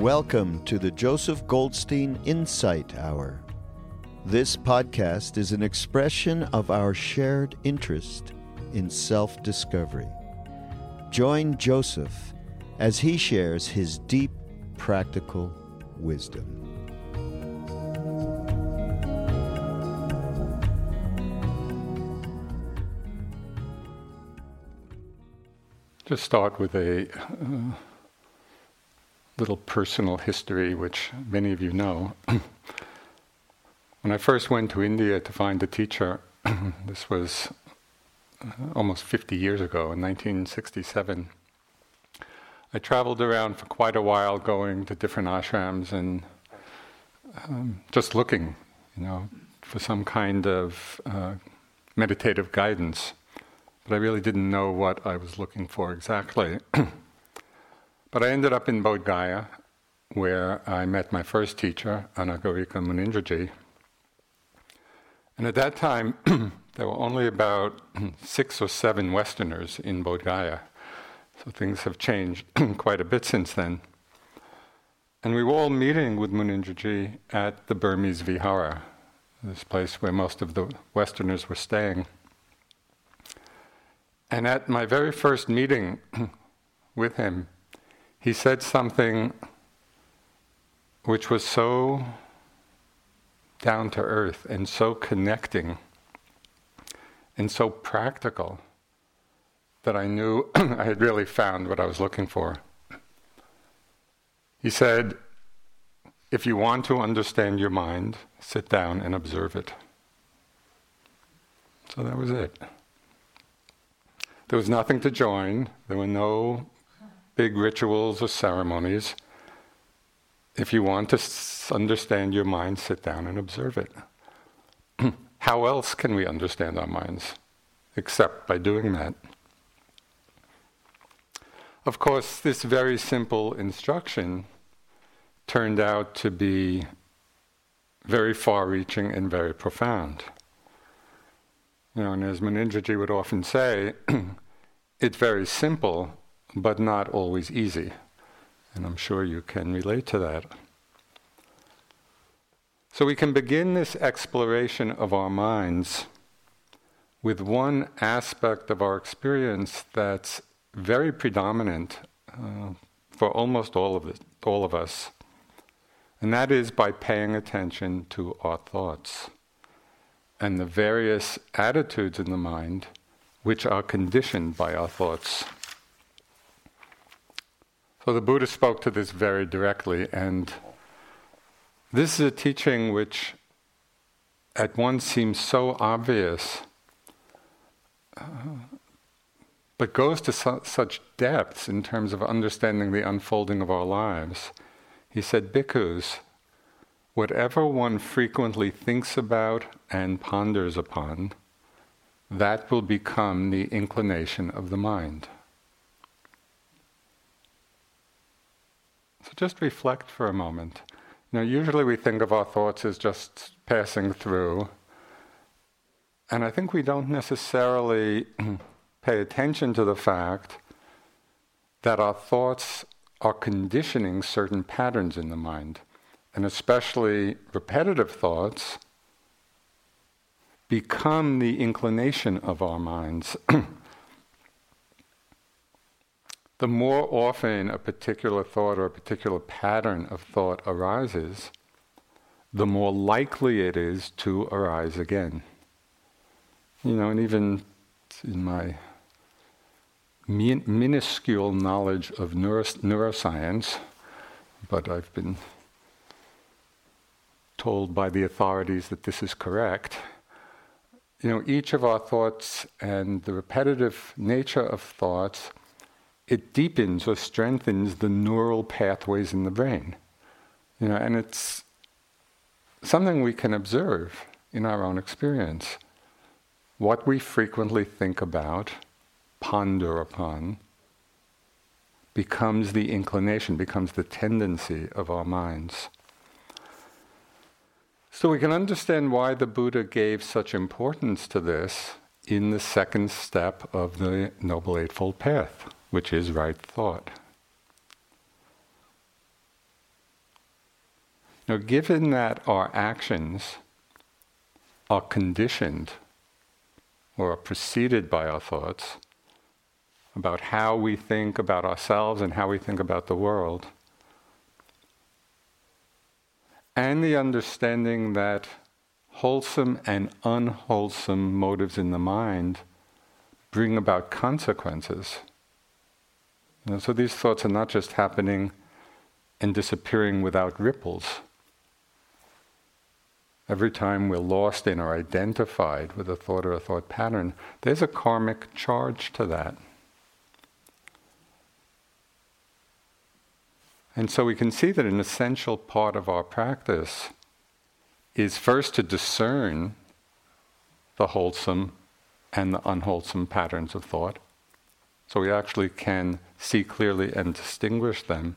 Welcome to the Joseph Goldstein Insight Hour. This podcast is an expression of our shared interest in self-discovery. Join Joseph as he shares his deep, practical wisdom. Just start with a little personal history, which many of you know. When I first went to India to find a teacher, this was almost 50 years ago, in 1967, I traveled around for quite a while, going to different ashrams and just looking, for some kind of meditative guidance. But I really didn't know what I was looking for exactly. But I ended up in Bodh Gaya, where I met my first teacher, Anagarika Munindraji. And at that time, there were only about 6 or 7 Westerners in Bodh Gaya. So things have changed quite a bit since then. And we were all meeting with Munindraji at the Burmese Vihara, this place where most of the Westerners were staying. And at my very first meeting with him, he said something which was so down to earth and so connecting and so practical that I knew I had really found what I was looking for. He said, if you want to understand your mind, sit down and observe it. So that was it. There was nothing to join. There were no big rituals or ceremonies. If you want to understand your mind, sit down and observe it. How else can we understand our minds except by doing that? Of course, this very simple instruction turned out to be very far-reaching and very profound. And as Munindraji would often say, it's very simple, but not always easy. And I'm sure you can relate to that. So we can begin this exploration of our minds with one aspect of our experience that's very predominant for almost all of us. And that is by paying attention to our thoughts and the various attitudes in the mind which are conditioned by our thoughts. So the Buddha spoke to this very directly, and this is a teaching which at once seems so obvious, but goes to such depths in terms of understanding the unfolding of our lives. He said, bhikkhus, whatever one frequently thinks about and ponders upon, that will become the inclination of the mind. So just reflect for a moment. Usually we think of our thoughts as just passing through, and I think we don't necessarily pay attention to the fact that our thoughts are conditioning certain patterns in the mind, and especially repetitive thoughts become the inclination of our minds. The more often a particular thought or a particular pattern of thought arises, the more likely it is to arise again. And even in my minuscule knowledge of neuroscience, but I've been told by the authorities that this is correct, each of our thoughts and the repetitive nature of thoughts, it deepens or strengthens the neural pathways in the brain. And it's something we can observe in our own experience. What we frequently think about, ponder upon, becomes the inclination, becomes the tendency of our minds. So we can understand why the Buddha gave such importance to this in the second step of the Noble Eightfold Path, which is right thought. given that our actions are conditioned or are preceded by our thoughts about how we think about ourselves and how we think about the world, and the understanding that wholesome and unwholesome motives in the mind bring about consequences. So these thoughts are not just happening and disappearing without ripples. Every time we're lost in or identified with a thought or a thought pattern, there's a karmic charge to that. And so we can see that an essential part of our practice is first to discern the wholesome and the unwholesome patterns of thought. So we actually can see clearly and distinguish them.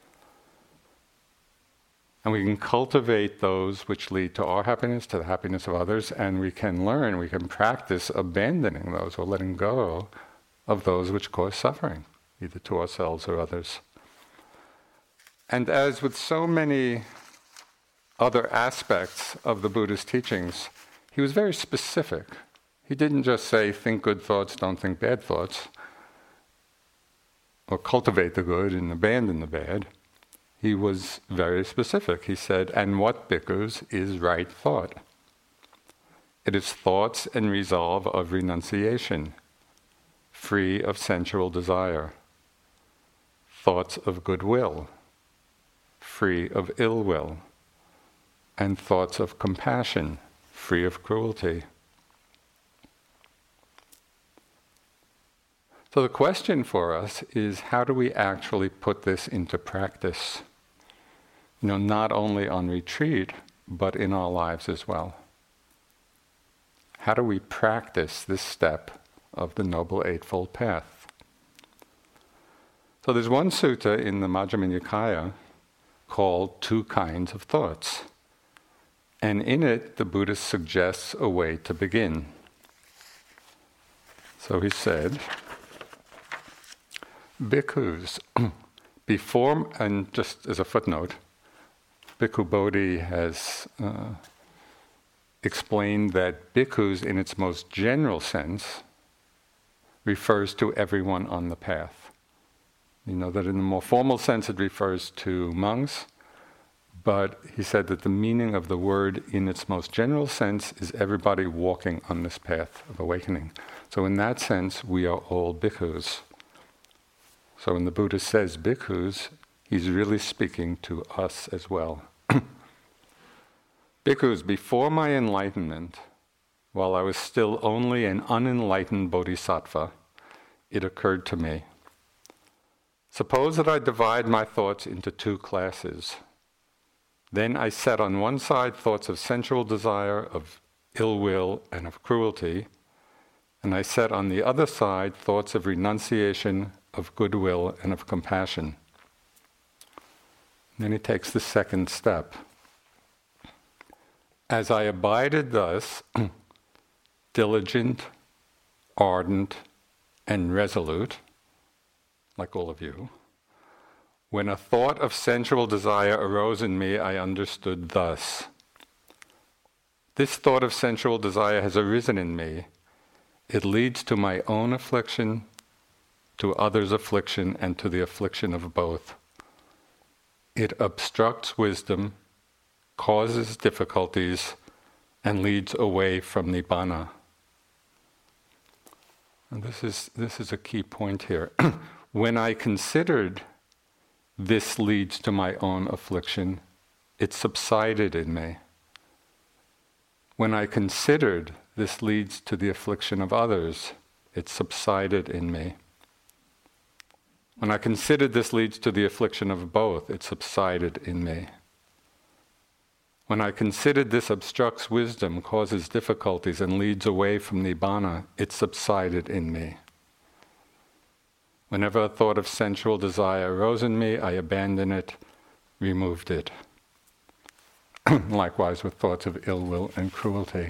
And we can cultivate those which lead to our happiness, to the happiness of others, and we can learn, we can practice abandoning those or letting go of those which cause suffering, either to ourselves or others. And as with so many other aspects of the Buddha's teachings, he was very specific. He didn't just say, think good thoughts, don't think bad thoughts, or cultivate the good and abandon the bad. He was very specific. He said, and what, bhikkhus, is right thought? It is thoughts and resolve of renunciation, free of sensual desire, thoughts of goodwill, free of ill will, and thoughts of compassion, free of cruelty. So the question for us is, how do we actually put this into practice? Not only on retreat, but in our lives as well. How do we practice this step of the Noble Eightfold Path? So there's one sutta in the Majjhima Nikaya called Two Kinds of Thoughts. And in it, the Buddha suggests a way to begin. So he said, bhikkhus, before, and just as a footnote, Bhikkhu Bodhi has explained that bhikkhus, in its most general sense, refers to everyone on the path. That in the more formal sense it refers to monks, but he said that the meaning of the word in its most general sense is everybody walking on this path of awakening. So in that sense, we are all bhikkhus. So when the Buddha says bhikkhus, he's really speaking to us as well. Bhikkhus, before my enlightenment, while I was still only an unenlightened bodhisattva, it occurred to me, suppose that I divide my thoughts into two classes. Then I set on one side thoughts of sensual desire, of ill will, and of cruelty, and I set on the other side thoughts of renunciation, of goodwill, and of compassion. And then he takes the second step. As I abided thus, diligent, ardent, and resolute, like all of you, when a thought of sensual desire arose in me, I understood thus. This thought of sensual desire has arisen in me. It leads to my own affliction, to others' affliction, and to the affliction of both. It obstructs wisdom, causes difficulties, and leads away from Nibbana. And this is a key point here. When I considered this leads to my own affliction, it subsided in me. When I considered this leads to the affliction of others, it subsided in me. When I considered this leads to the affliction of both, it subsided in me. When I considered this obstructs wisdom, causes difficulties, and leads away from Nibbana, it subsided in me. Whenever a thought of sensual desire arose in me, I abandoned it, removed it. Likewise with thoughts of ill will and cruelty.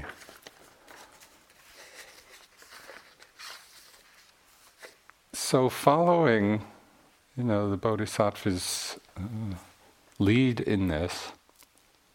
So following, the Bodhisattva's lead in this,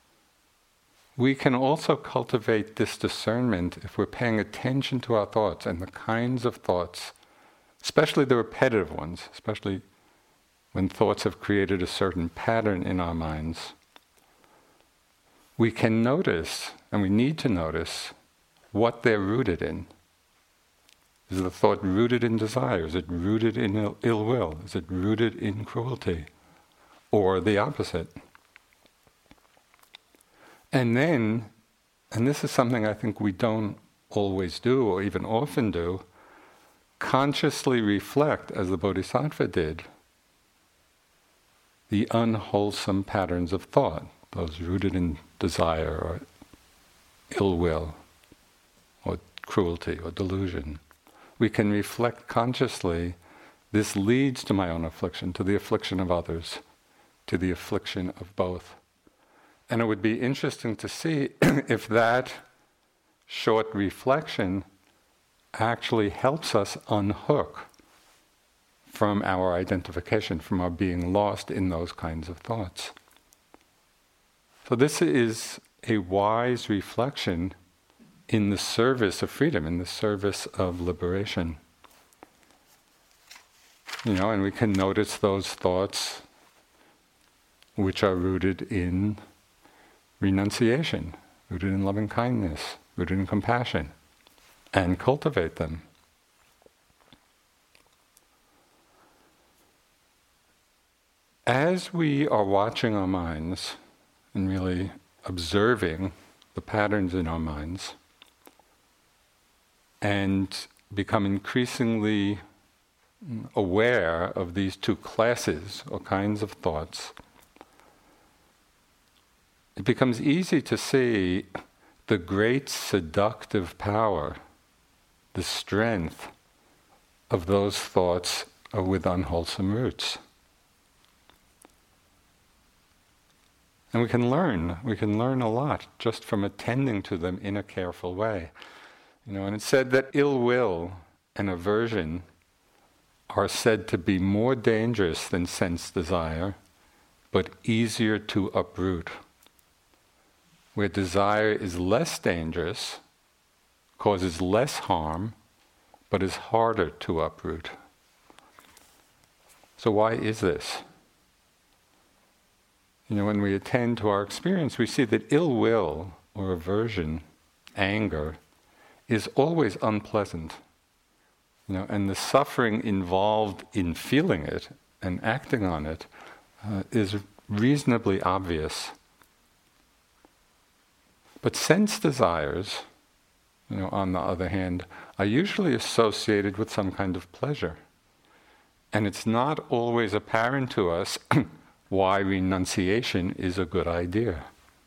we can also cultivate this discernment if we're paying attention to our thoughts and the kinds of thoughts, especially the repetitive ones, especially when thoughts have created a certain pattern in our minds. We can notice, and we need to notice, what they're rooted in. Is the thought rooted in desire? Is it rooted in ill will? Is it rooted in cruelty? Or the opposite? And then, and this is something I think we don't always do, or even often do, consciously reflect, as the Bodhisattva did, the unwholesome patterns of thought, those rooted in desire or ill will or cruelty or delusion. We can reflect consciously, this leads to my own affliction, to the affliction of others, to the affliction of both. And it would be interesting to see if that short reflection actually helps us unhook from our identification, from our being lost in those kinds of thoughts. So this is a wise reflection in the service of freedom, in the service of liberation. And we can notice those thoughts which are rooted in renunciation, rooted in loving kindness, rooted in compassion, and cultivate them. As we are watching our minds and really observing the patterns in our minds and become increasingly aware of these two classes or kinds of thoughts, it becomes easy to see the great seductive power, the strength of those thoughts with unwholesome roots. And we can learn a lot just from attending to them in a careful way. And it's said that ill will and aversion are said to be more dangerous than sense desire, but easier to uproot. Where desire is less dangerous, causes less harm, but is harder to uproot. So why is this? When we attend to our experience, we see that ill will or aversion, anger, is always unpleasant. And the suffering involved in feeling it and acting on it is reasonably obvious. But sense desires, on the other hand, are usually associated with some kind of pleasure. And it's not always apparent to us why renunciation is a good idea.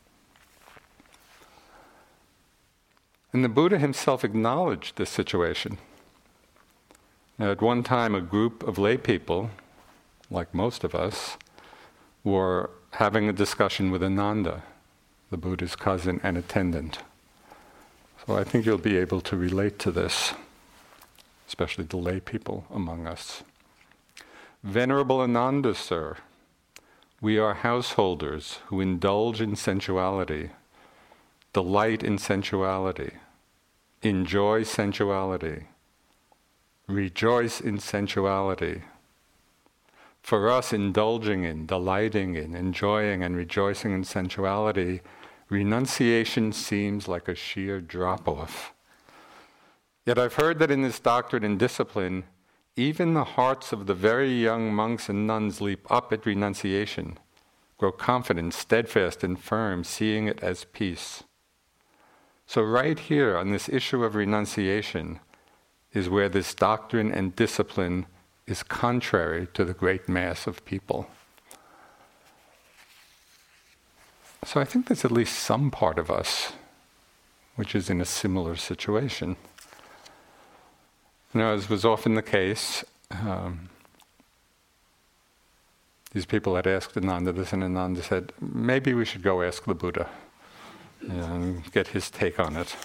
And the Buddha himself acknowledged this situation. Now, at one time, a group of lay people, like most of us, were having a discussion with Ananda, the Buddha's cousin and attendant. So I think you'll be able to relate to this, especially the lay people among us. Venerable Ananda, sir, we are householders who indulge in sensuality, delight in sensuality, enjoy sensuality, rejoice in sensuality. For us, indulging in, delighting in, enjoying and rejoicing in sensuality, renunciation seems like a sheer drop-off. Yet I've heard that in this doctrine and discipline, even the hearts of the very young monks and nuns leap up at renunciation, grow confident, steadfast, and firm, seeing it as peace. So right here on this issue of renunciation is where this doctrine and discipline is contrary to the great mass of people. So I think there's at least some part of us which is in a similar situation. As was often the case, these people had asked Ananda this, and Ananda said, maybe we should go ask the Buddha and get his take on it.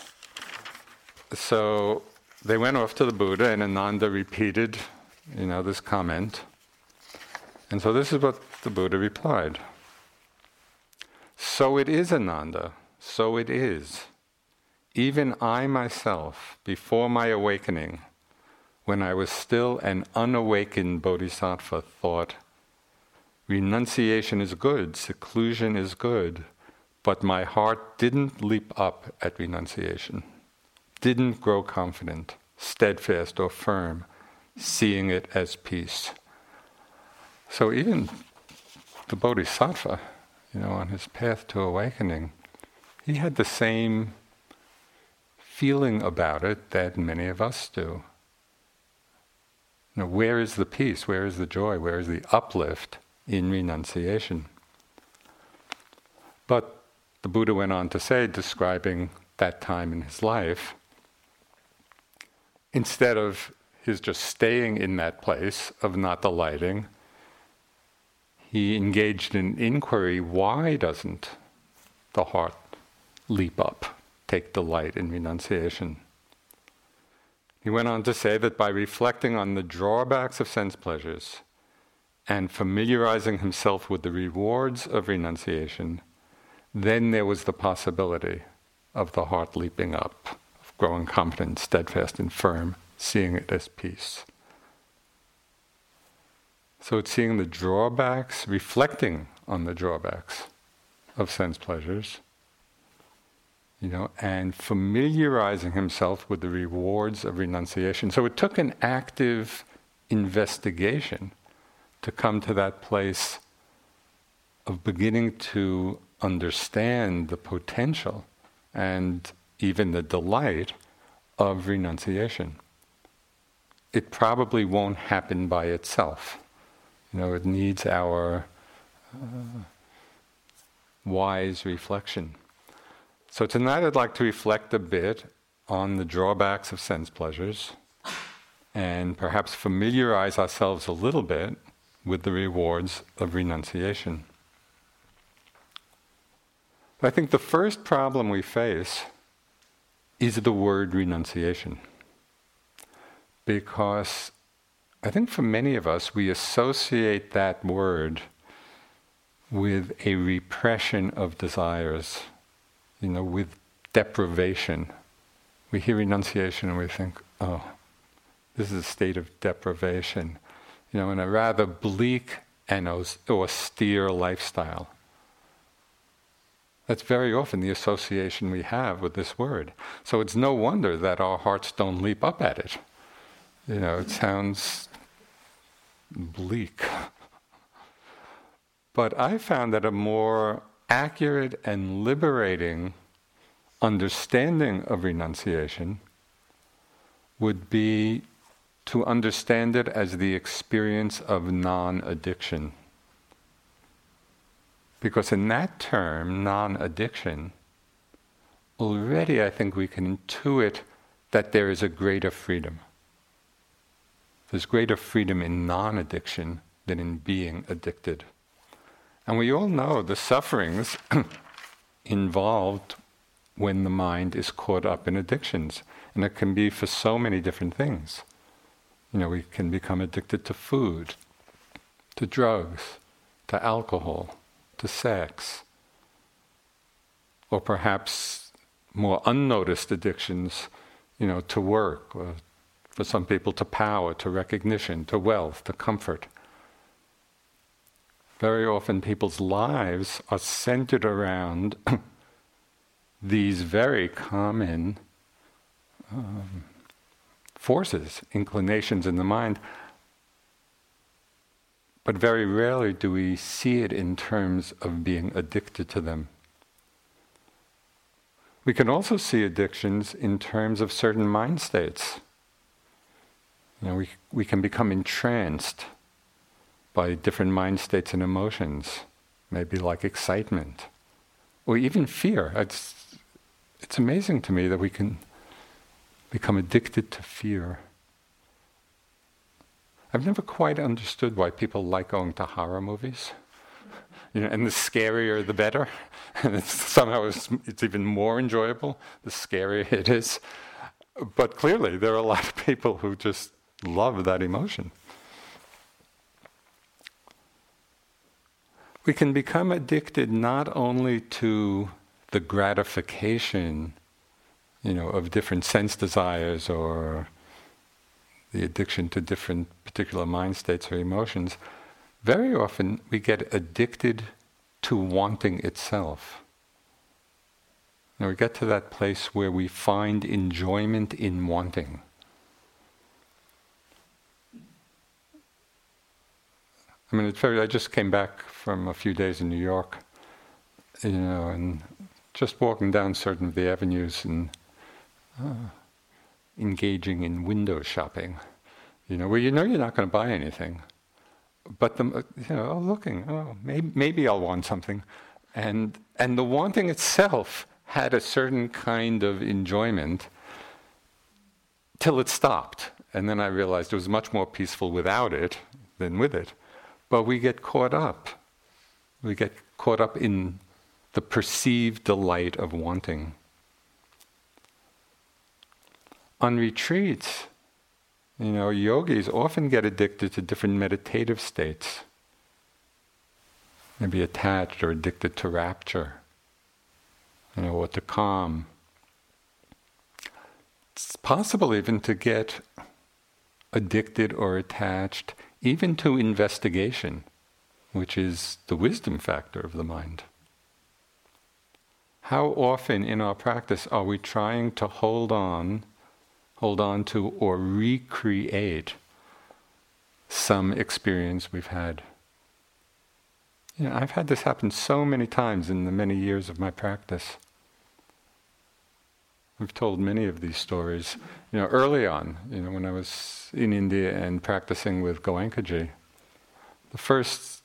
So they went off to the Buddha, and Ananda repeated this comment. And so this is what the Buddha replied. So it is, Ananda, so it is. Even I myself, before my awakening, when I was still an unawakened bodhisattva, thought, renunciation is good, seclusion is good, but my heart didn't leap up at renunciation, didn't grow confident, steadfast or firm, seeing it as peace. So even the bodhisattva, on his path to awakening, he had the same feeling about it that many of us do. Where is the peace? Where is the joy? Where is the uplift in renunciation? But the Buddha went on to say, describing that time in his life, instead of his just staying in that place of not delighting, he engaged in inquiry, why doesn't the heart leap up, take delight in renunciation? He went on to say that by reflecting on the drawbacks of sense pleasures and familiarizing himself with the rewards of renunciation, then there was the possibility of the heart leaping up, of growing confident, steadfast and firm, seeing it as peace. So it's seeing the drawbacks, reflecting on the drawbacks of sense pleasures, and familiarizing himself with the rewards of renunciation. So it took an active investigation to come to that place of beginning to understand the potential and even the delight of renunciation. It probably won't happen by itself. It needs our wise reflection. So tonight I'd like to reflect a bit on the drawbacks of sense pleasures and perhaps familiarize ourselves a little bit with the rewards of renunciation. I think the first problem we face is the word renunciation. Because I think for many of us, we associate that word with a repression of desires, with deprivation. We hear renunciation and we think, oh, this is a state of deprivation, in a rather bleak and austere lifestyle. That's very often the association we have with this word. So it's no wonder that our hearts don't leap up at it. It sounds bleak. But I found that a more accurate and liberating understanding of renunciation would be to understand it as the experience of non-addiction. Because in that term, non-addiction, already I think we can intuit that there is a greater freedom. There's greater freedom in non-addiction than in being addicted. And we all know the sufferings involved when the mind is caught up in addictions. And it can be for so many different things. We can become addicted to food, to drugs, to alcohol, to sex, or perhaps more unnoticed addictions, to work, or for some people to power, to recognition, to wealth, to comfort. Very often people's lives are centered around these very common forces, inclinations in the mind, but very rarely do we see it in terms of being addicted to them. We can also see addictions in terms of certain mind states. We can become entranced by different mind states and emotions, maybe like excitement, or even fear. It's amazing to me that we can become addicted to fear. I've never quite understood why people like going to horror movies. And the scarier the better. And somehow it's even more enjoyable, the scarier it is. But clearly there are a lot of people who just love that emotion. We can become addicted not only to the gratification, of different sense desires or the addiction to different particular mind states or emotions, very often we get addicted to wanting itself. We get to that place where we find enjoyment in wanting. I just came back from a few days in New York, and just walking down certain of the avenues and engaging in window shopping, where you're not going to buy anything, but maybe I'll want something, and the wanting itself had a certain kind of enjoyment till it stopped, and then I realized it was much more peaceful without it than with it. But we get caught up. We get caught up in the perceived delight of wanting. On retreats, yogis often get addicted to different meditative states. Maybe attached or addicted to rapture, or to calm. It's possible even to get addicted or attached even to investigation, which is the wisdom factor of the mind. How often in our practice are we trying to hold on to or recreate some experience we've had? I've had this happen so many times in the many years of my practice. I've told many of these stories. Early on, when I was in India and practicing with Goenkaji, the first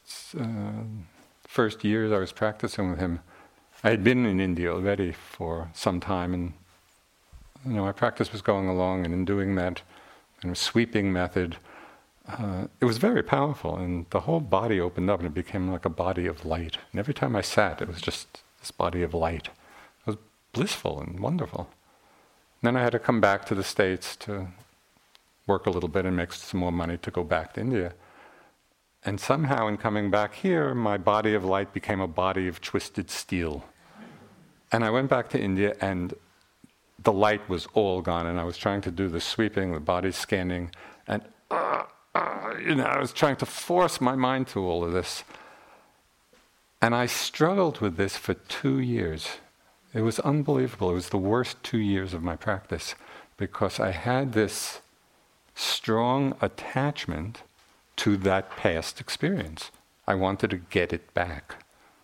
years I was practicing with him, I had been in India already for some time, and my practice was going along, and in doing that kind of sweeping method, it was very powerful, and the whole body opened up, and it became like a body of light. And every time I sat, it was just this body of light. It was blissful and wonderful. Then I had to come back to the States to work a little bit and make some more money to go back to India. And somehow in coming back here, my body of light became a body of twisted steel. And I went back to India and the light was all gone, and I was trying to do the sweeping, the body scanning, and I was trying to force my mind through all of this. And I struggled with this for 2 years. It was unbelievable. It was the worst 2 years of my practice because I had this strong attachment to that past experience. I wanted to get it back.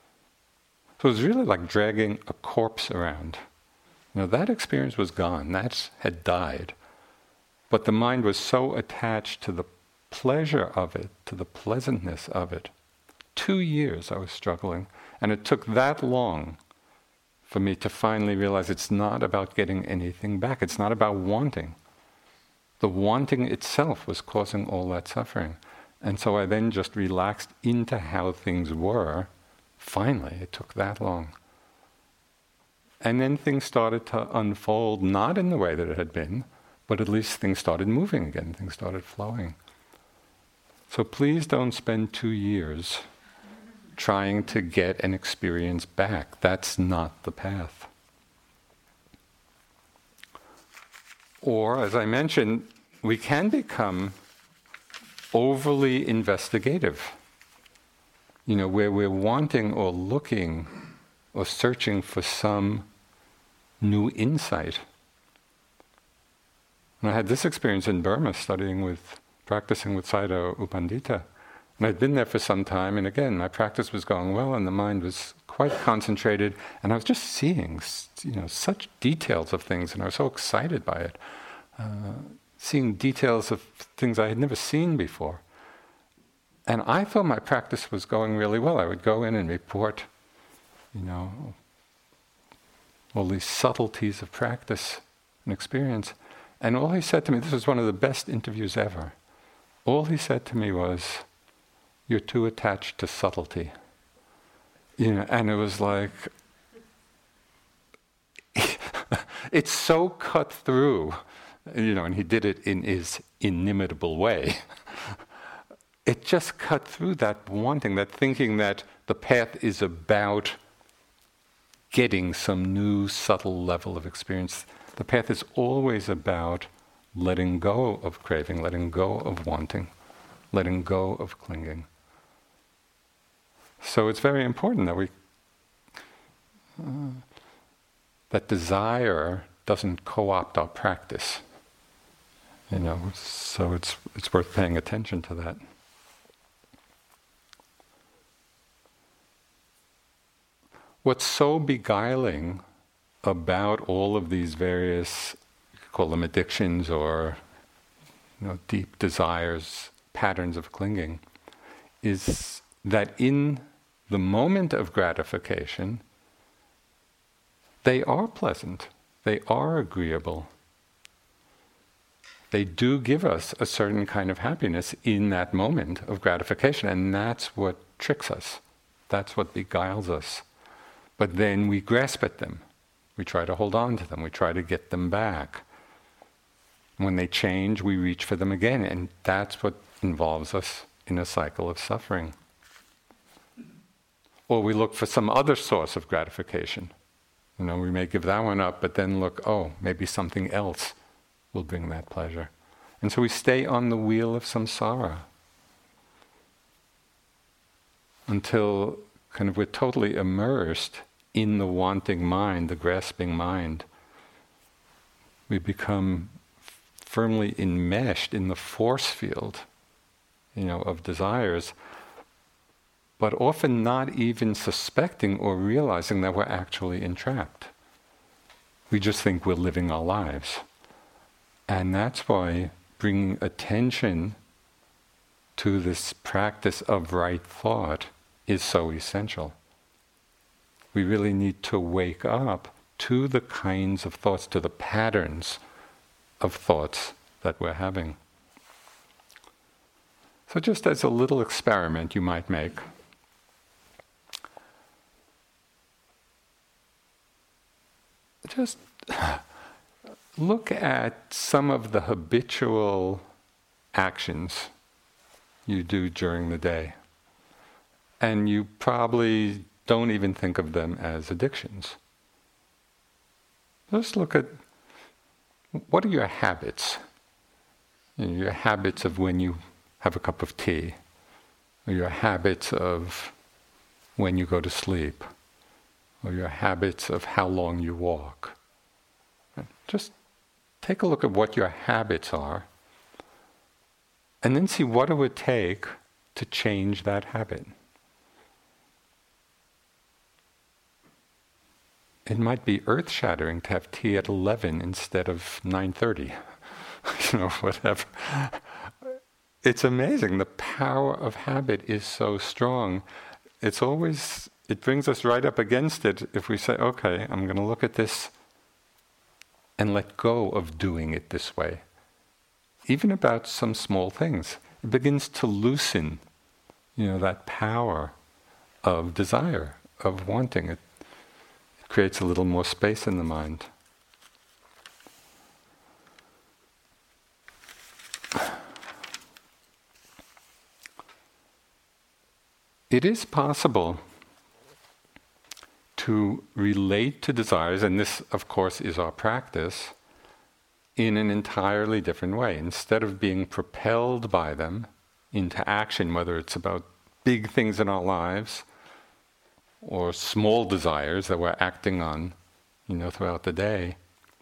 So it was really like dragging a corpse around. That experience was gone. That had died. But the mind was so attached to the pleasure of it, to the pleasantness of it. 2 years I was struggling, and it took that long for me to finally realize it's not about getting anything back. It's not about wanting. The wanting itself was causing all that suffering. And so I then just relaxed into how things were. Finally, it took that long. And then things started to unfold, not in the way that it had been, but at least things started moving again, things started flowing. So please don't spend 2 years trying to get an experience back. That's not the path. Or, as I mentioned, we can become overly investigative, where we're wanting or looking or searching for some new insight. And I had this experience in Burma, practicing with Sayadaw U Pandita. And I'd been there for some time, and again, my practice was going well, and the mind was quite concentrated, and I was just seeing, such details of things, and I was so excited by it. Seeing details of things I had never seen before. And I thought my practice was going really well. I would go in and report, all these subtleties of practice and experience. And all he said to me, this was one of the best interviews ever, all he said to me was, "You're too attached to subtlety." And it was like, it's so cut through, and he did it in his inimitable way. It just cut through that wanting, that thinking that the path is about getting some new subtle level of experience. The path is always about letting go of craving, letting go of wanting, letting go of clinging. So it's very important that that desire doesn't co-opt our practice. So it's worth paying attention to that. What's so beguiling about all of these various, you could call them addictions or deep desires, patterns of clinging, is that in the moment of gratification, they are pleasant, they are agreeable. They do give us a certain kind of happiness in that moment of gratification, and that's what tricks us. That's what beguiles us. But then we grasp at them. We try to hold on to them. We try to get them back. When they change, we reach for them again, and that's what involves us in a cycle of suffering. Or we look for some other source of gratification. We may give that one up, but then look, maybe something else will bring that pleasure. And so we stay on the wheel of samsara until we're totally immersed in the wanting mind, the grasping mind. We become firmly enmeshed in the force field, of desires, but often not even suspecting or realizing that we're actually entrapped. We just think we're living our lives. And that's why bringing attention to this practice of right thought is so essential. We really need to wake up to the kinds of thoughts, to the patterns of thoughts that we're having. So just as a little experiment you might make, just look at some of the habitual actions you do during the day. And you probably don't even think of them as addictions. Just look at, what are your habits? Your habits of when you have a cup of tea, or your habits of when you go to sleep, or your habits of how long you walk. Just take a look at what your habits are, and then see what it would take to change that habit. It might be earth-shattering to have tea at 11 instead of 9:30, whatever. It's amazing. The power of habit is so strong. It brings us right up against it if we say, okay, I'm going to look at this and let go of doing it this way. Even about some small things. It begins to loosen, that power of desire, of wanting. It creates a little more space in the mind. It is possible to relate to desires, and this, of course, is our practice, in an entirely different way. Instead of being propelled by them into action, whether it's about big things in our lives or small desires that we're acting on, throughout the day,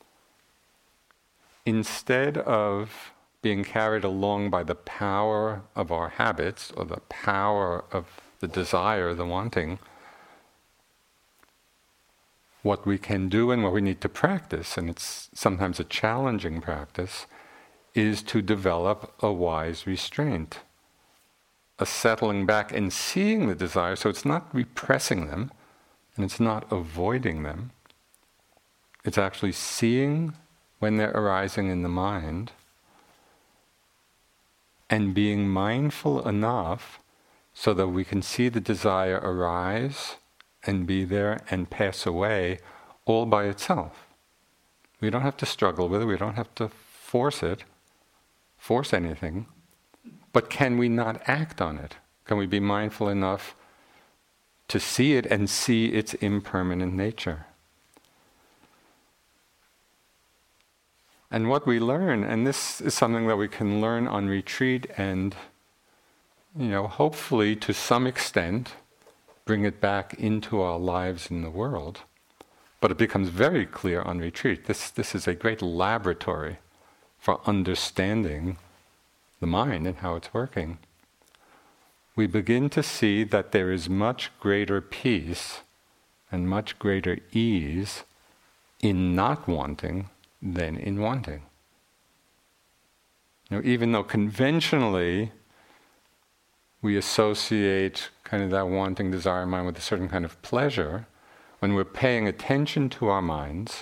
instead of being carried along by the power of our habits or the power of the desire, the wanting, what we can do and what we need to practice, and it's sometimes a challenging practice, is to develop a wise restraint, a settling back and seeing the desire. So it's not repressing them, and it's not avoiding them. It's actually seeing when they're arising in the mind and being mindful enough so that we can see the desire arise and be there and pass away all by itself. We don't have to struggle with it, we don't have to force anything, but can we not act on it? Can we be mindful enough to see it and see its impermanent nature. And what we learn, and this is something that we can learn on retreat and, hopefully to some extent bring it back into our lives in the world, but it becomes very clear on retreat. This is a great laboratory for understanding the mind and how it's working. We begin to see that there is much greater peace and much greater ease in not wanting than in wanting. Even though conventionally we associate kind of that wanting desire mind with a certain kind of pleasure, when we're paying attention to our minds,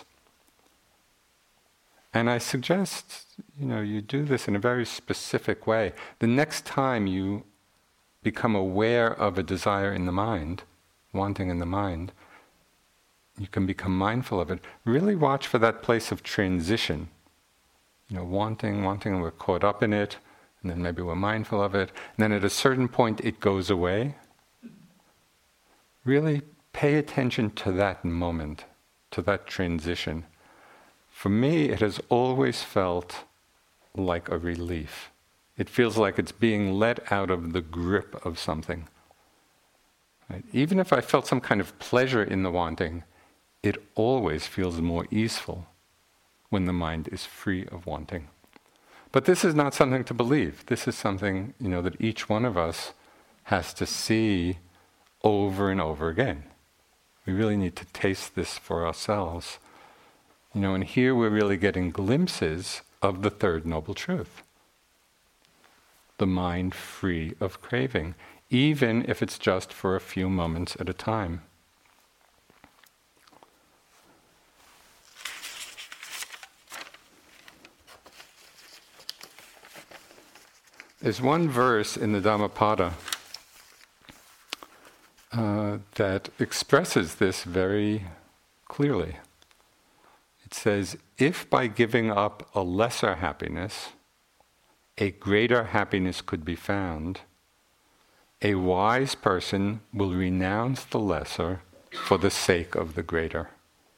and I suggest, you do this in a very specific way. The next time you become aware of a desire in the mind, wanting in the mind, you can become mindful of it. Really watch for that place of transition. Wanting, and we're caught up in it, and then maybe we're mindful of it, and then at a certain point it goes away. Really pay attention to that moment, to that transition. For me, it has always felt like a relief. It feels like it's being let out of the grip of something. Right? Even if I felt some kind of pleasure in the wanting, it always feels more easeful when the mind is free of wanting. But this is not something to believe. This is something, that each one of us has to see over and over again. We really need to taste this for ourselves. And here we're really getting glimpses of the third noble truth. The mind free of craving, even if it's just for a few moments at a time. There's one verse in the Dhammapada that expresses this very clearly. It says, if by giving up a lesser happiness, a greater happiness could be found, a wise person will renounce the lesser for the sake of the greater.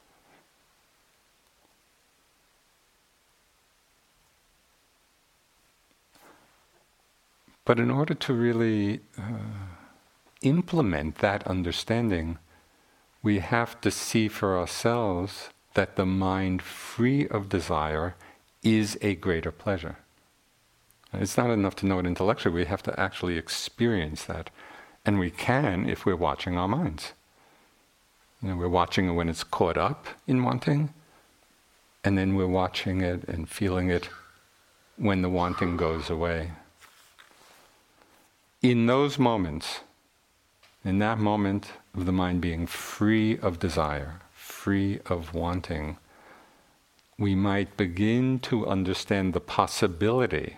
But in order to really implement that understanding, we have to see for ourselves that the mind free of desire is a greater pleasure. It's not enough to know it intellectually, we have to actually experience that. And we can if we're watching our minds. We're watching it when it's caught up in wanting, and then we're watching it and feeling it when the wanting goes away. In those moments, in that moment of the mind being free of desire, free of wanting, we might begin to understand the possibility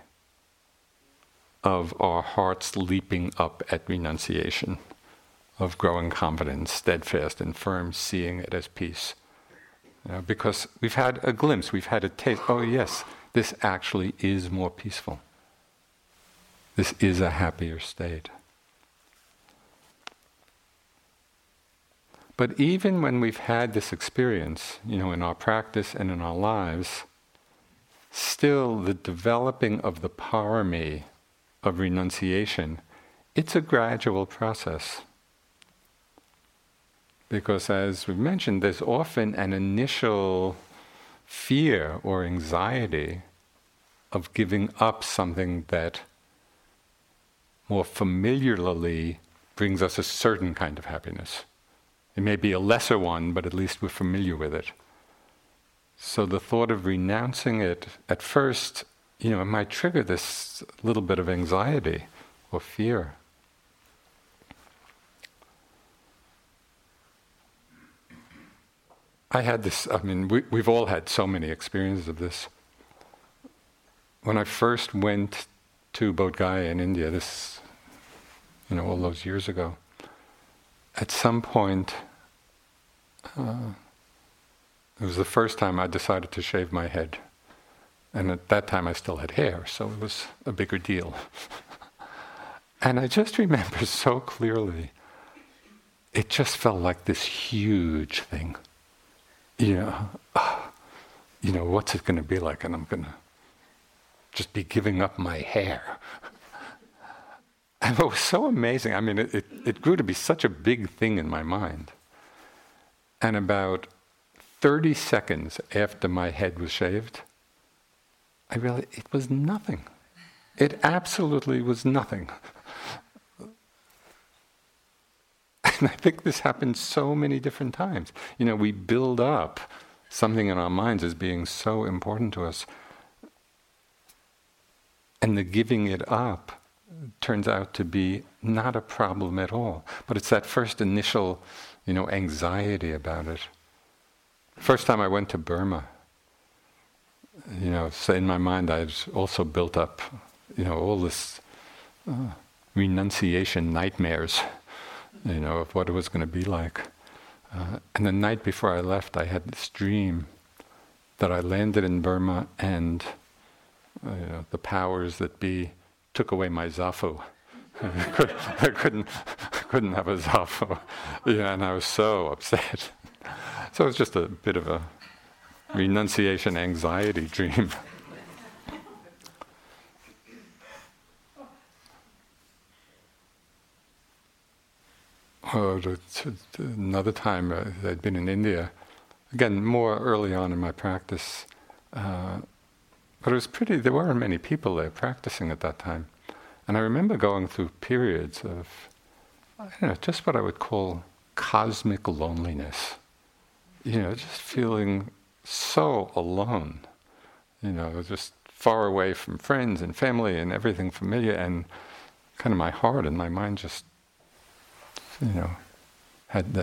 of our hearts leaping up at renunciation, of growing confident, steadfast and firm, seeing it as peace. Because we've had a glimpse, we've had a taste, oh yes, this actually is more peaceful. This is a happier state. But even when we've had this experience, in our practice and in our lives, still the developing of the parami of renunciation, it's a gradual process. Because as we've mentioned, there's often an initial fear or anxiety of giving up something that more familiarly brings us a certain kind of happiness. It may be a lesser one, but at least we're familiar with it. So the thought of renouncing it, at first, it might trigger this little bit of anxiety or fear. I had this, we've all had so many experiences of this. When I first went to Bodh Gaya in India, this, all those years ago, at some point, it was the first time I decided to shave my head. And at that time I still had hair, so it was a bigger deal. And I just remember so clearly it just felt like this huge thing. What's it going to be like? And I'm going to just be giving up my hair. And it was so amazing. I mean, it grew to be such a big thing in my mind. And about 30 seconds after my head was shaved, I realized it was nothing. It absolutely was nothing. And I think this happens so many different times. We build up something in our minds as being so important to us, and the giving it up turns out to be not a problem at all. But it's that first initial, anxiety about it. First time I went to Burma, so in my mind I'd also built up, all this renunciation nightmares, of what it was going to be like. And the night before I left, I had this dream that I landed in Burma and the powers that be took away my zafu. I couldn't have a zafu. And I was so upset. So it was just a bit of a renunciation anxiety dream. Another time I'd been in India, again more early on in my practice, but it was there weren't many people there practicing at that time. And I remember going through periods of, just what I would call cosmic loneliness. Just feeling so alone, just far away from friends and family and everything familiar, and kind of my heart and my mind just, had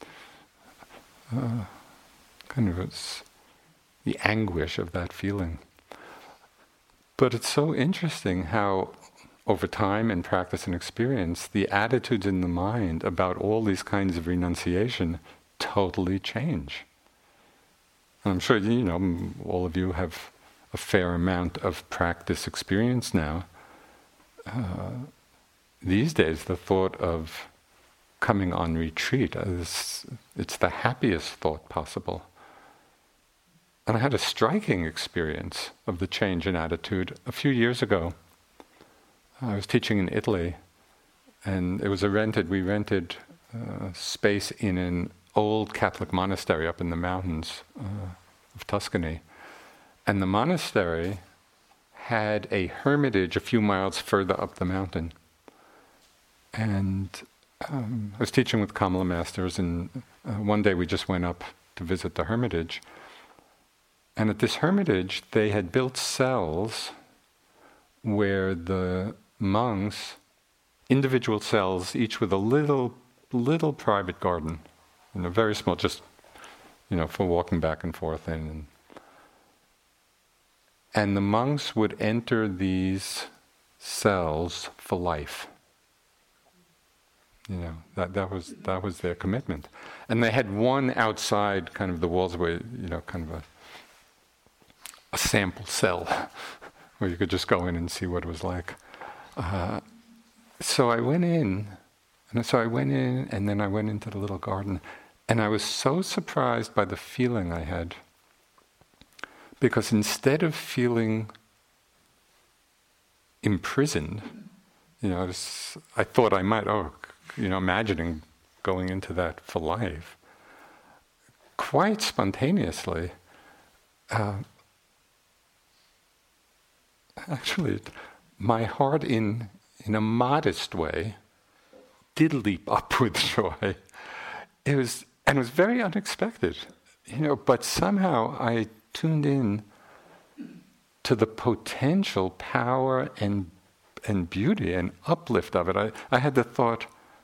kind of the anguish of that feeling. But it's so interesting how over time in practice and experience, the attitudes in the mind about all these kinds of renunciation totally change. And I'm sure, all of you have a fair amount of practice experience now. These days, the thought of coming on retreat it's the happiest thought possible. And I had a striking experience of the change in attitude a few years ago. I was teaching in Italy, and it was we rented space in an old Catholic monastery up in the mountains of Tuscany. And the monastery had a hermitage a few miles further up the mountain. And I was teaching with Kamala Masters, and one day we just went up to visit the hermitage. And at this hermitage, they had built cells where the monks, individual cells, each with a little private garden, very small, just, for walking back and forth. And the monks would enter these cells for life. That was their commitment. And they had one outside kind of the walls where, kind of a sample cell where you could just go in and see what it was like. So I went in, and then I went into the little garden, and I was so surprised by the feeling I had, because instead of feeling imprisoned, I thought I might, imagining going into that for life, quite spontaneously, actually, my heart in a modest way did leap up with joy. It was very unexpected, but somehow I tuned in to the potential power and beauty and uplift of it. I had the thought,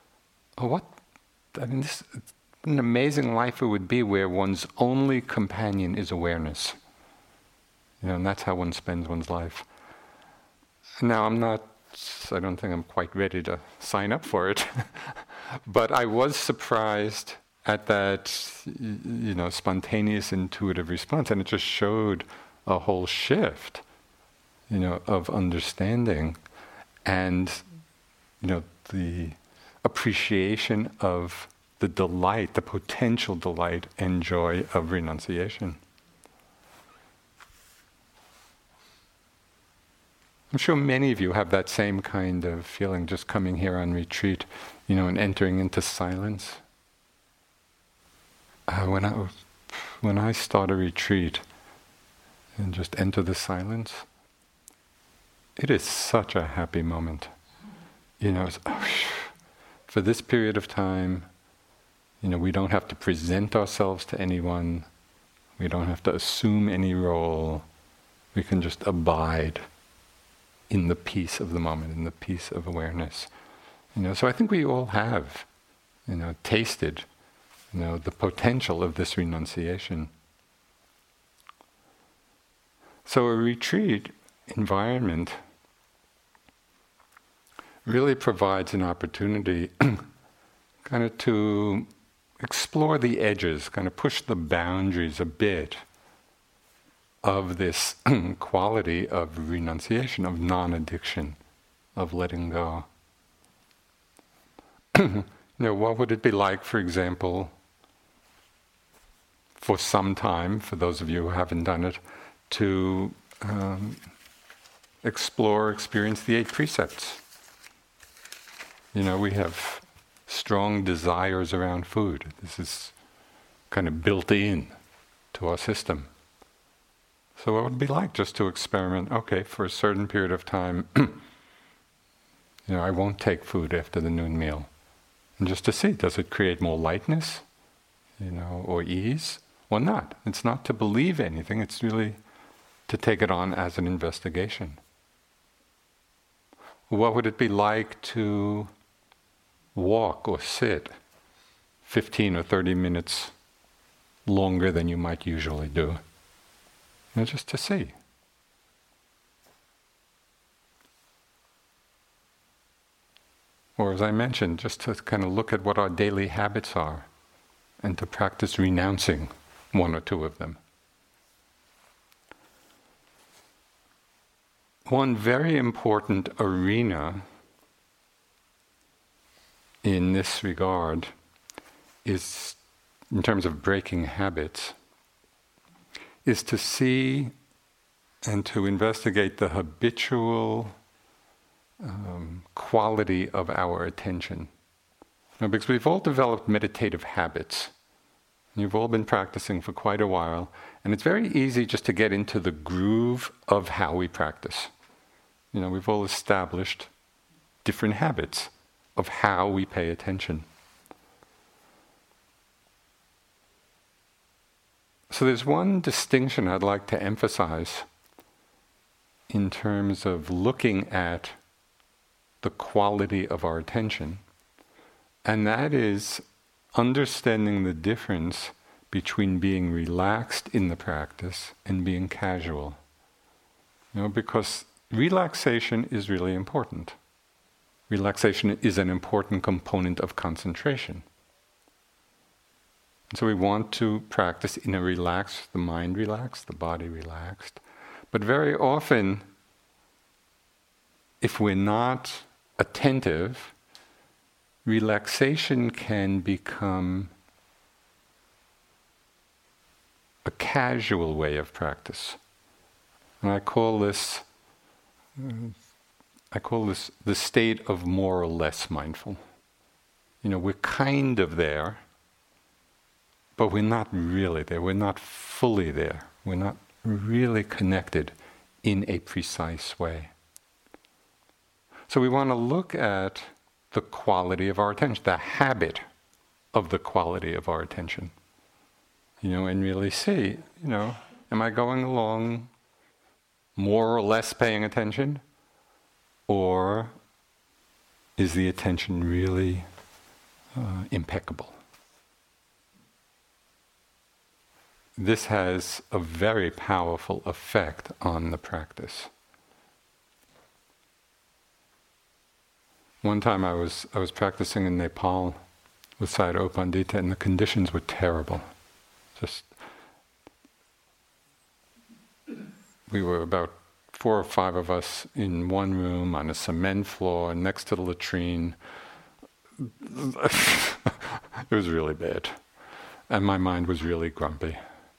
this an amazing life it would be where one's only companion is awareness. And that's how one spends one's life. Now I don't think I'm quite ready to sign up for it, but I was surprised at that, spontaneous intuitive response, and it just showed a whole shift, of understanding, and, the appreciation of the delight, the potential delight and joy of renunciation. I'm sure many of you have that same kind of feeling just coming here on retreat, and entering into silence. When I start a retreat and just enter the silence, it is such a happy moment. For this period of time, we don't have to present ourselves to anyone. We don't have to assume any role. We can just abide in the peace of the moment, in the peace of awareness. So I think we all have, tasted, the potential of this renunciation. So a retreat environment really provides an opportunity kind of to explore the edges, kind of push the boundaries a bit of this quality of renunciation, of non-addiction, of letting go. What would it be like, for example, for some time, for those of you who haven't done it, to experience the 8 precepts? We have strong desires around food. This is kind of built in to our system. So what would it be like just to experiment, okay, for a certain period of time, I won't take food after the noon meal. And just to see, does it create more lightness, or ease, or not? It's not to believe anything, it's really to take it on as an investigation. What would it be like to walk or sit 15 or 30 minutes longer than you might usually do? Just to see. Or as I mentioned, just to kind of look at what our daily habits are and to practice renouncing one or two of them. One very important arena in this regard is, in terms of breaking habits, is to see and to investigate the habitual quality of our attention. Because we've all developed meditative habits. You've all been practicing for quite a while, and it's very easy just to get into the groove of how we practice. We've all established different habits of how we pay attention. So there's one distinction I'd like to emphasize in terms of looking at the quality of our attention, and that is understanding the difference between being relaxed in the practice and being casual. Because relaxation is really important. Relaxation is an important component of concentration. So we want to practice in a relaxed, the mind relaxed, the body relaxed. But very often, if we're not attentive, relaxation can become a casual way of practice. And I call this the state of more or less mindful. We're kind of there, but we're not really there. We're not fully there. We're not really connected in a precise way. So we want to look at the quality of our attention, the habit of the quality of our attention. And really see, am I going along more or less paying attention? Or is the attention really impeccable? This has a very powerful effect on the practice. One time I was practicing in Nepal with Sayadaw U Pandita, and the conditions were terrible. We were about 4 or 5 of us in one room on a cement floor next to the latrine. It was really bad. And my mind was really grumpy.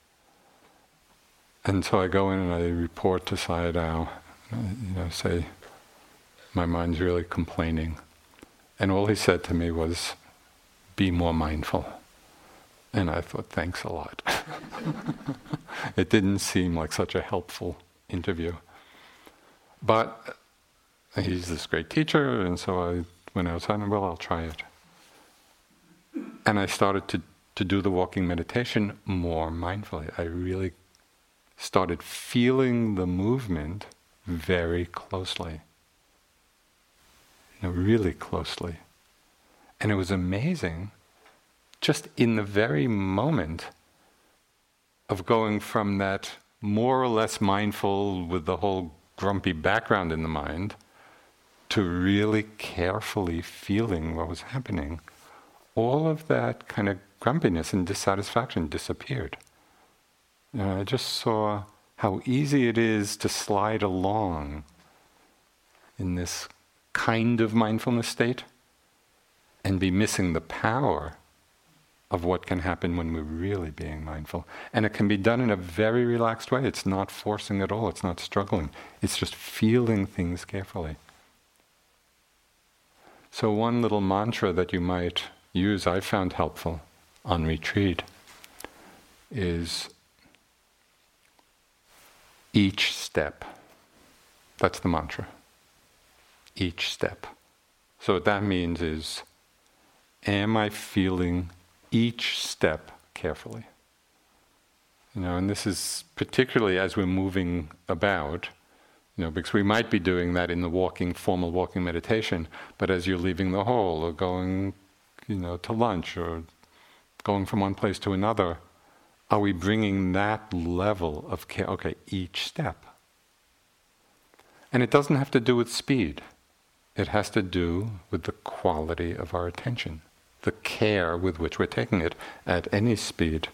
And so I go in and I report to Sayadaw, say, my mind's really complaining. And all he said to me was, be more mindful. And I thought, thanks a lot. It didn't seem like such a helpful interview. But he's this great teacher, and so I went outside and, I'll try it. And I started to do the walking meditation more mindfully. I really started feeling the movement very closely. Really closely. And it was amazing, just in the very moment of going from that more or less mindful with the whole grumpy background in the mind to really carefully feeling what was happening, all of that kind of grumpiness and dissatisfaction disappeared. I just saw how easy it is to slide along in this kind of mindfulness state and be missing the power of what can happen when we're really being mindful. And it can be done in a very relaxed way. It's not forcing at all. It's not struggling. It's just feeling things carefully. So one little mantra that you might use, I found helpful on retreat, is each step. That's the mantra. Each step. So what that means is, am I feeling each step carefully? And this is particularly as we're moving about, because we might be doing that in the formal walking meditation, but as you're leaving the hall or going, to lunch or going from one place to another, are we bringing that level of care? Okay, each step. And it doesn't have to do with speed. It has to do with the quality of our attention, the care with which we're taking it at any speed.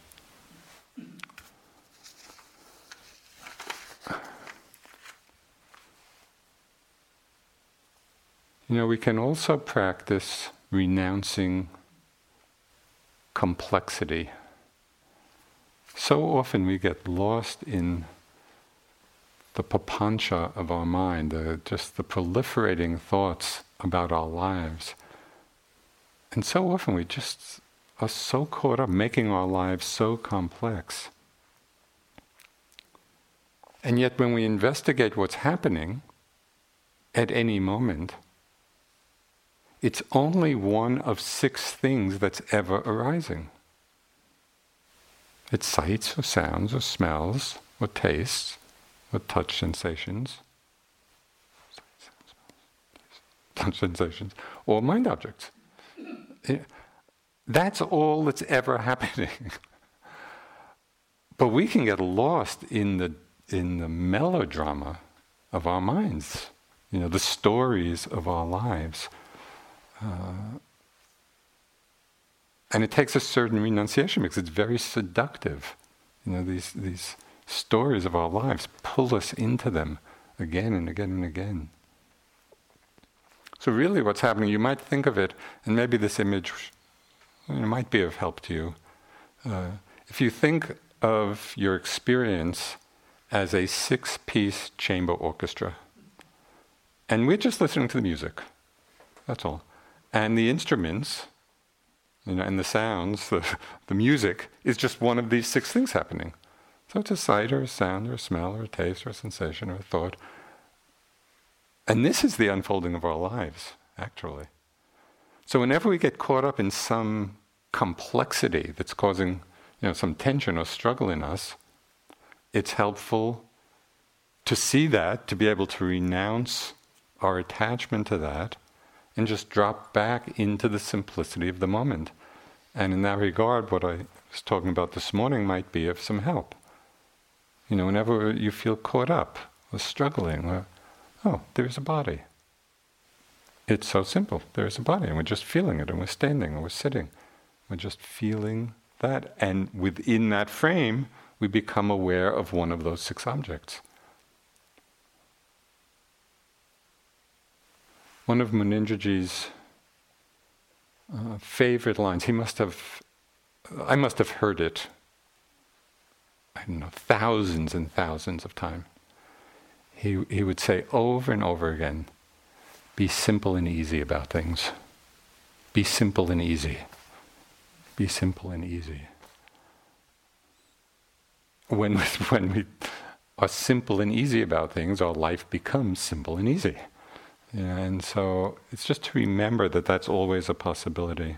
We can also practice renouncing complexity. So often we get lost in the papancha of our mind, just the proliferating thoughts about our lives. And so often we just are so caught up making our lives so complex. And yet when we investigate what's happening at any moment, it's only one of 6 things that's ever arising. It's sights or sounds or smells or tastes or touch sensations, or mind objects. That's all that's ever happening. But we can get lost in the melodrama of our minds, the stories of our lives. And it takes a certain renunciation because it's very seductive. These stories of our lives pull us into them again and again and again. So really what's happening, you might think of it, and maybe this image might be of help to you. If you think of your experience as a 6-piece chamber orchestra, and we're just listening to the music, that's all. And the instruments, and the sounds, the music, is just one of these 6 things happening. So it's a sight or a sound or a smell or a taste or a sensation or a thought. And this is the unfolding of our lives, actually. So whenever we get caught up in some complexity that's causing, some tension or struggle in us, it's helpful to see that, to be able to renounce our attachment to that, and just drop back into the simplicity of the moment. And in that regard, what I was talking about this morning might be of some help. Whenever you feel caught up or struggling, there's a body. It's so simple. There's a body, and we're just feeling it, and we're standing, and we're sitting. We're just feeling that. And within that frame, we become aware of one of those 6 objects. One of Munindraji's favorite lines. I must have heard it, I don't know, thousands and thousands of times. He would say over and over again, be simple and easy about things. Be simple and easy. Be simple and easy. When we are simple and easy about things, our life becomes simple and easy. Yeah, and so it's just to remember that that's always a possibility.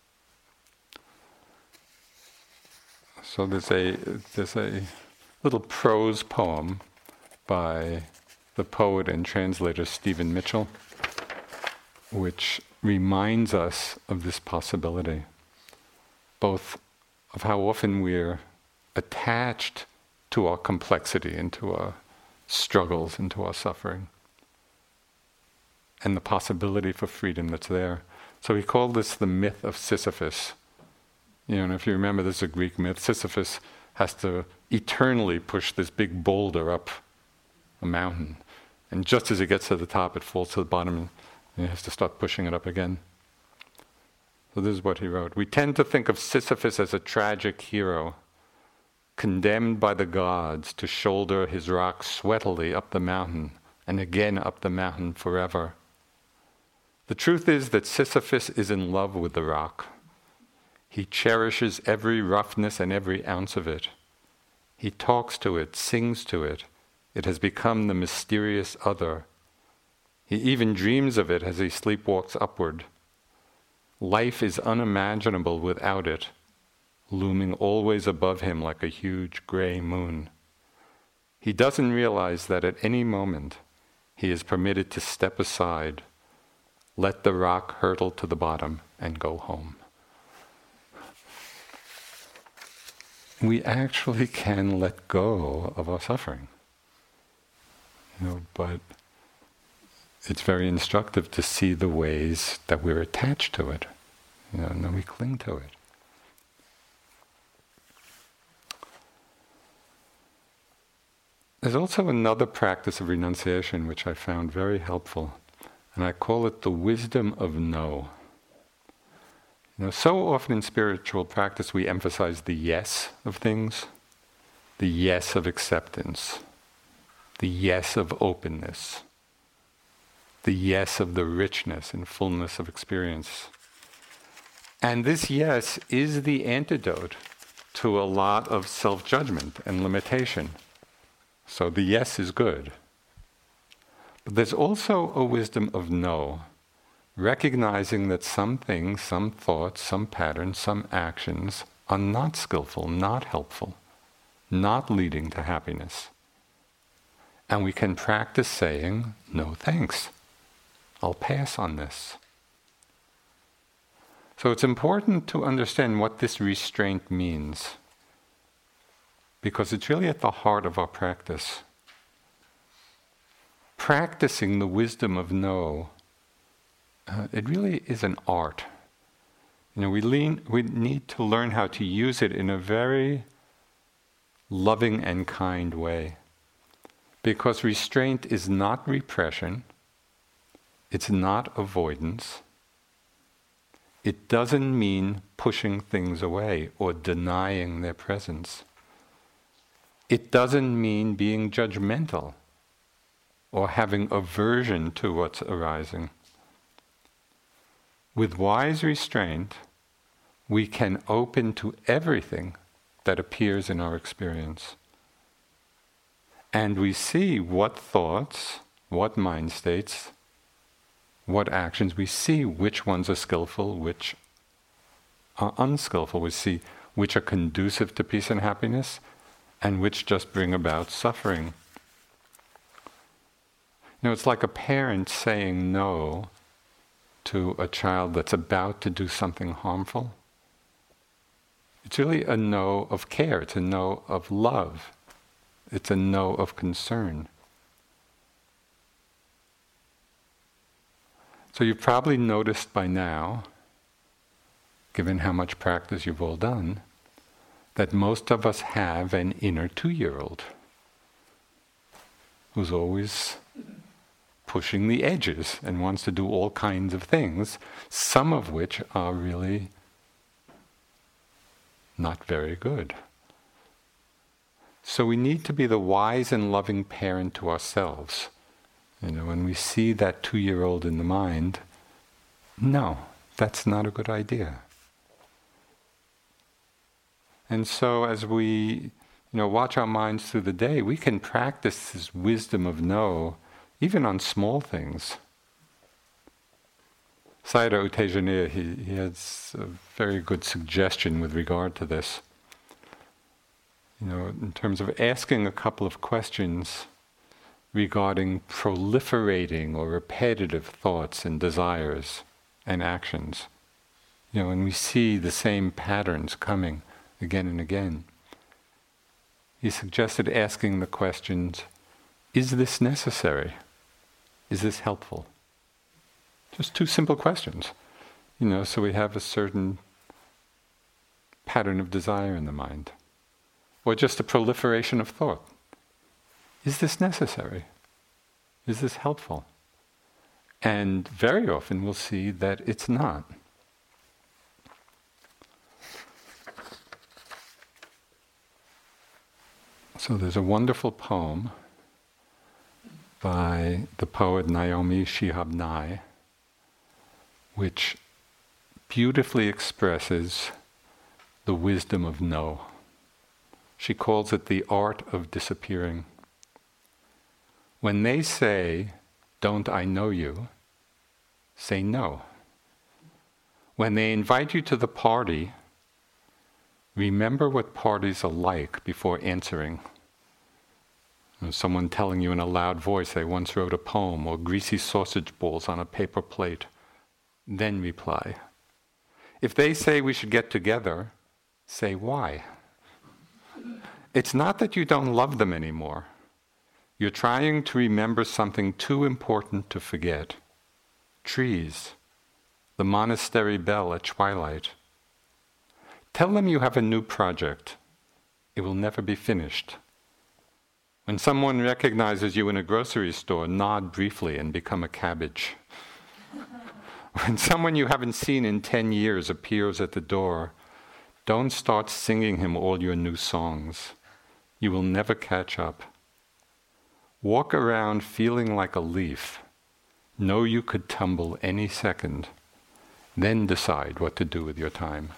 So there's a little prose poem by the poet and translator Stephen Mitchell, which reminds us of this possibility, both of how often we're attached to our complexity and to our struggles and to our suffering, and the possibility for freedom that's there. So he called this the myth of Sisyphus. And if you remember, this is a Greek myth. Sisyphus has to eternally push this big boulder up a mountain. And just as it gets to the top, it falls to the bottom, and he has to start pushing it up again. So this is what he wrote. We tend to think of Sisyphus as a tragic hero, condemned by the gods to shoulder his rock sweatily up the mountain, and again up the mountain forever. The truth is that Sisyphus is in love with the rock. He cherishes every roughness and every ounce of it. He talks to it, sings to it. It has become the mysterious other. He even dreams of it as he sleepwalks upward. Life is unimaginable without it, looming always above him like a huge gray moon. He doesn't realize that at any moment he is permitted to step aside, let the rock hurtle to the bottom, and go home. We actually can let go of our suffering. But it's very instructive to see the ways that we're attached to it, and then we cling to it. There's also another practice of renunciation which I found very helpful, and I call it the wisdom of no. So often in spiritual practice we emphasize the yes of things, the yes of acceptance, the yes of openness, the yes of the richness and fullness of experience. And this yes is the antidote to a lot of self-judgment and limitation. So the yes is good. But there's also a wisdom of no, recognizing that some things, some thoughts, some patterns, some actions are not skillful, not helpful, not leading to happiness. And we can practice saying, no thanks, I'll pass on this. So it's important to understand what this restraint means, because it's really at the heart of our practice. Practicing the wisdom of no, it really is an art. We need to learn how to use it in a very loving and kind way. Because restraint is not repression, it's not avoidance. It doesn't mean pushing things away or denying their presence. It doesn't mean being judgmental or having aversion to what's arising. With wise restraint, we can open to everything that appears in our experience. And we see what thoughts, what mind states, what actions, we see which ones are skillful, which are unskillful. We see which are conducive to peace and happiness, and which just bring about suffering. It's like a parent saying no to a child that's about to do something harmful. It's really a no of care, it's a no of love, it's a no of concern. So you've probably noticed by now, given how much practice you've all done, that most of us have an inner 2-year-old who's always pushing the edges and wants to do all kinds of things, some of which are really not very good. So we need to be the wise and loving parent to ourselves. When we see that 2-year-old in the mind, no, that's not a good idea. And so as we watch our minds through the day, we can practice this wisdom of no, even on small things. Sayadaw U Tejaniya, he has a very good suggestion with regard to this. In terms of asking a couple of questions regarding proliferating or repetitive thoughts and desires and actions. When we see the same patterns coming again and again, he suggested asking the questions, is this necessary? Is this helpful? Just 2 simple questions, so we have a certain pattern of desire in the mind. Or just a proliferation of thought. Is this necessary? Is this helpful? And very often we'll see that it's not. So there's a wonderful poem by the poet Naomi Shihab Nye, which beautifully expresses the wisdom of no. She calls it the art of disappearing. When they say, "Don't I know you?" say no. When they invite you to the party, remember what parties are like before answering. Someone telling you in a loud voice they once wrote a poem, or greasy sausage balls on a paper plate, then reply. If they say we should get together, say why. It's not that you don't love them anymore. You're trying to remember something too important to forget. Trees, the monastery bell at twilight. Tell them you have a new project. It will never be finished. When someone recognizes you in a grocery store, nod briefly and become a cabbage. When someone you haven't seen in 10 years appears at the door, don't start singing him all your new songs. You will never catch up. Walk around feeling like a leaf. Know you could tumble any second. Then decide what to do with your time.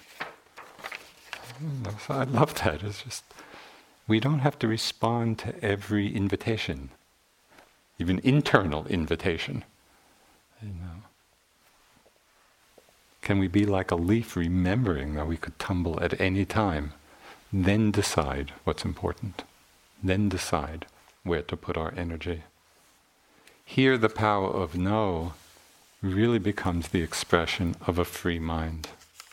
So I love that. It's just, we don't have to respond to every invitation, even internal invitation. Can we be like a leaf, remembering that we could tumble at any time? Then decide what's important. Then decide where to put our energy. Here the power of no really becomes the expression of a free mind.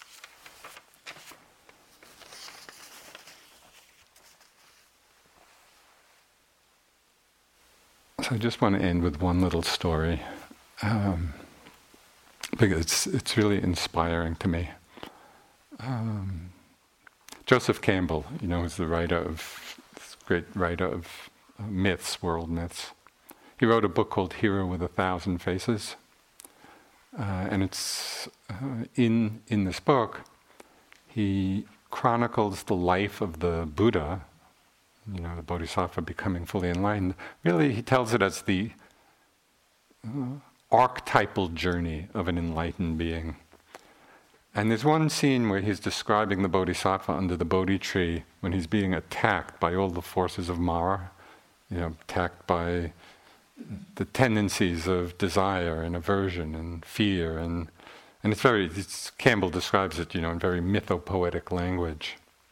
So I just want to end with one little story, because it's really inspiring to me. Joseph Campbell, is the great writer of myths, world myths. He wrote a book called Hero with 1,000 Faces, and it's in this book he chronicles the life of the Buddha, the Bodhisattva becoming fully enlightened. Really, he tells it as the archetypal journey of an enlightened being. And there's one scene where he's describing the Bodhisattva under the Bodhi tree when he's being attacked by all the forces of Mara, attacked by the tendencies of desire and aversion and fear, and Campbell describes it, in very mythopoetic language.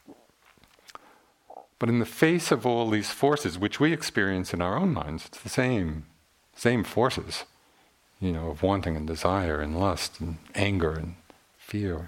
But in the face of all these forces, which we experience in our own minds, it's the same forces, of wanting and desire and lust and anger and fear.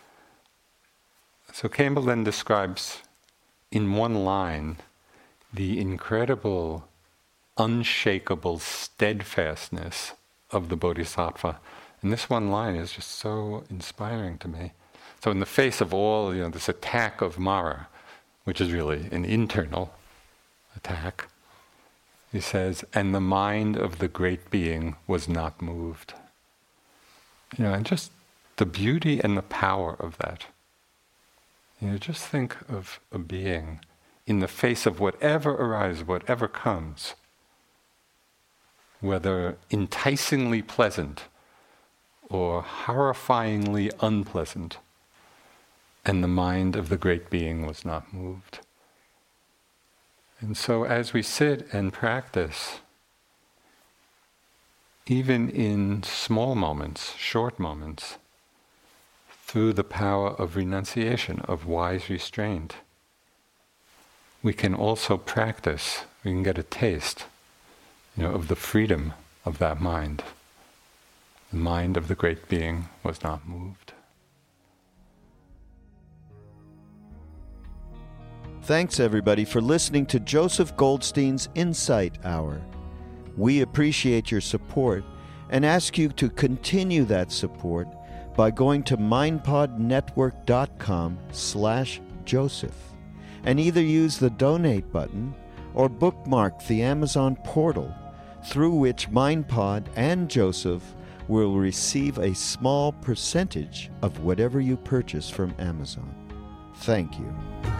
So Campbell then describes in one line the incredible, unshakable steadfastness of the Bodhisattva. And this one line is just so inspiring to me. So in the face of all, this attack of Mara, which is really an internal attack, He says, and the mind of the great being was not moved. And just the beauty and the power of that. Just think of a being in the face of whatever arises, whatever comes, whether enticingly pleasant or horrifyingly unpleasant, and the mind of the great being was not moved. And so as we sit and practice, even in small moments, short moments, through the power of renunciation, of wise restraint, we can also practice, we can get a taste, of the freedom of that mind. The mind of the great being was not moved. Thanks, everybody, for listening to Joseph Goldstein's Insight Hour. We appreciate your support and ask you to continue that support by going to mindpodnetwork.com/Joseph and either use the donate button or bookmark the Amazon portal through which MindPod and Joseph will receive a small percentage of whatever you purchase from Amazon. Thank you.